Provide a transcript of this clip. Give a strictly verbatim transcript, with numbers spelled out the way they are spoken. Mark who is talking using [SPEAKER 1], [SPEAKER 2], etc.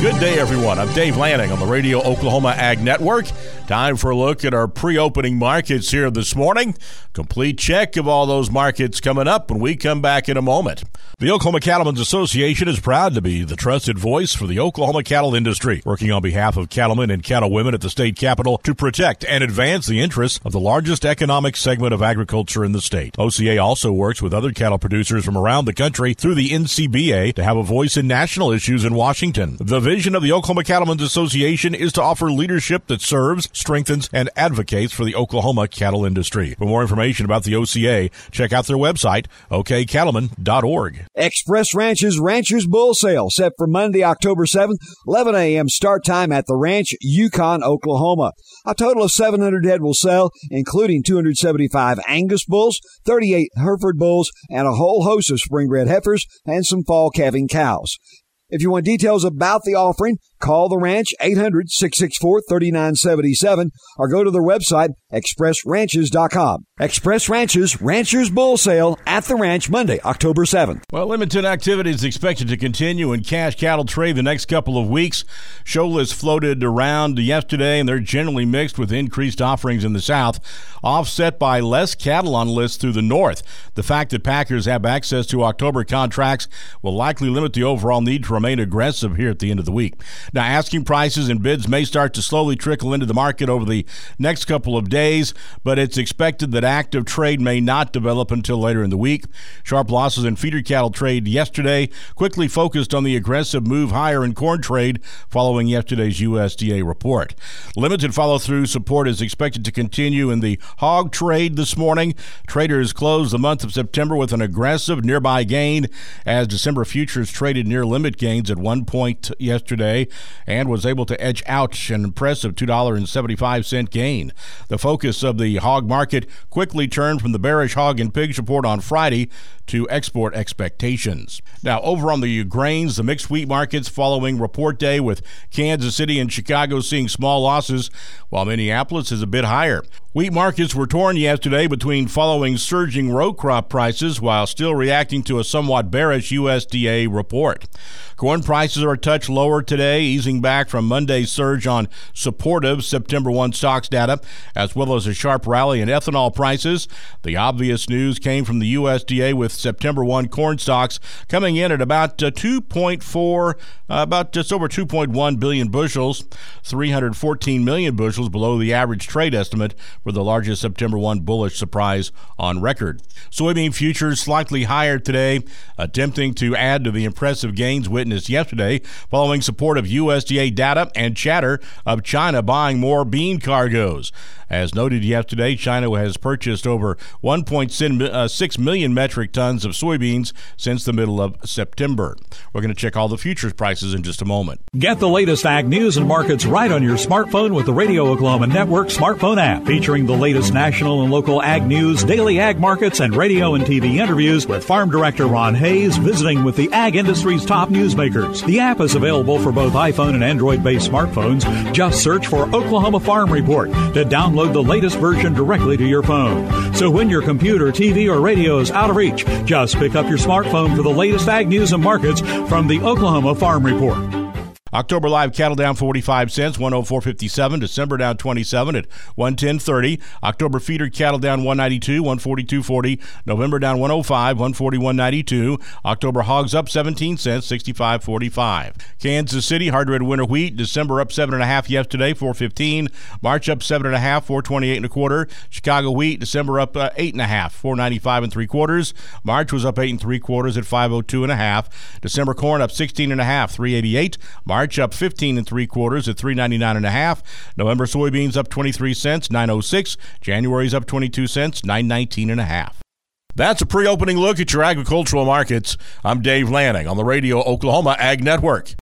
[SPEAKER 1] Good day, everyone. I'm Dave Lanning on the Radio Oklahoma Ag Network. Time for a look at our pre-opening markets here this morning. Complete check of all those markets coming up when we come back in a moment. The Oklahoma Cattlemen's Association is proud to be the trusted voice for the Oklahoma cattle industry, working on behalf of cattlemen and cattlewomen at the state capitol to protect and advance the interests of the largest economic segment of agriculture in the state. O C A also works with other cattle producers from around the country through the N C B A to have a voice in national issues in Washington. The vision of the Oklahoma Cattlemen's Association is to offer leadership that serves, strengthens, and advocates for the Oklahoma cattle industry. For more information about the O C A, check out their website, o k cattlemen dot org.
[SPEAKER 2] Express Ranch's Ranchers Bull Sale set for Monday, October seventh, eleven a.m. start time at the Ranch, Yukon, Oklahoma. A total of seven hundred head will sell, including two hundred seventy-five Angus bulls, thirty-eight Hereford bulls, and a whole host of spring-bred heifers and some fall calving cows. If you want details about the offering, call the ranch eight hundred, six six four, three nine seven seven or go to their website, express ranches dot com. Express Ranches Ranchers Bull Sale at the Ranch Monday, October seventh.
[SPEAKER 1] Well, limited activity is expected to continue in cash cattle trade the next couple of weeks. Show lists floated around yesterday, and they're generally mixed with increased offerings in the south, offset by less cattle on lists through the north. The fact that packers have access to October contracts will likely limit the overall need to remain aggressive here at the end of the week. Now, asking prices and bids may start to slowly trickle into the market over the next couple of days, but it's expected that active trade may not develop until later in the week. Sharp losses in feeder cattle trade yesterday quickly focused on the aggressive move higher in corn trade following yesterday's U S D A report. Limited follow-through support is expected to continue in the hog trade this morning. Traders closed the month of September with an aggressive nearby gain as December futures traded near limit gains at one point yesterday and was able to edge out an impressive two dollars and seventy-five cents gain. The focus of the hog market quickly turned from the bearish hog and pigs report on Friday to export expectations. Now, over on the grains, the mixed wheat markets following report day, with Kansas City and Chicago seeing small losses, while Minneapolis is a bit higher. Wheat markets were torn yesterday between following surging row crop prices while still reacting to a somewhat bearish U S D A report. Corn prices are a touch lower today, easing back from Monday's surge on supportive September first stocks data, as well as a sharp rally in ethanol prices. The obvious news came from the U S D A, with September first corn stocks coming in at about uh, two point four, uh, about just over two point one billion bushels, three hundred fourteen million bushels below the average trade estimate for the largest September first bullish surprise on record. Soybean futures slightly higher today, attempting to add to the impressive gains witnessed yesterday following support of U S D A data and chatter of China buying more bean cargoes. As noted yesterday, China has purchased over one point six million metric tons of soybeans since the middle of September. We're going to check all the futures prices in just a moment.
[SPEAKER 3] Get the latest ag news and markets right on your smartphone with the Radio Oklahoma Network smartphone app, featuring the latest national and local ag news, daily ag markets, and radio and T V interviews with Farm Director Ron Hayes visiting with the ag industry's top newsmakers. The app is available for both iPhone and Android-based smartphones. Just search for Oklahoma Farm Report to download the latest version directly to your phone. So when your computer, T V, or radio is out of reach, just pick up your smartphone for the latest ag news and markets from the Oklahoma Farm Report.
[SPEAKER 1] October live cattle down forty-five cents, one oh four fifty-seven. December down twenty-seven at one ten thirty. October feeder cattle down one ninety-two, one forty-two forty. November down one oh five, one forty-one ninety-two. October hogs up seventeen cents, sixty-five forty-five. Kansas City hard red winter wheat, December up seven and a half yesterday, four fifteen. March up seven and a half, four twenty-eight and a quarter. Chicago wheat, December up uh, eight and a half, four ninety-five and three quarters. March was up eight and three quarters at five oh two and a half. December corn up sixteen and a half, three eighty-eight. March up fifteen and three quarters at three ninety-nine and a half. November soybeans up twenty-three cents, nine oh six. January's up twenty-two cents, nine nineteen and a half. That's a pre-opening look at your agricultural markets. I'm Dave Lanning on the Radio Oklahoma Ag Network.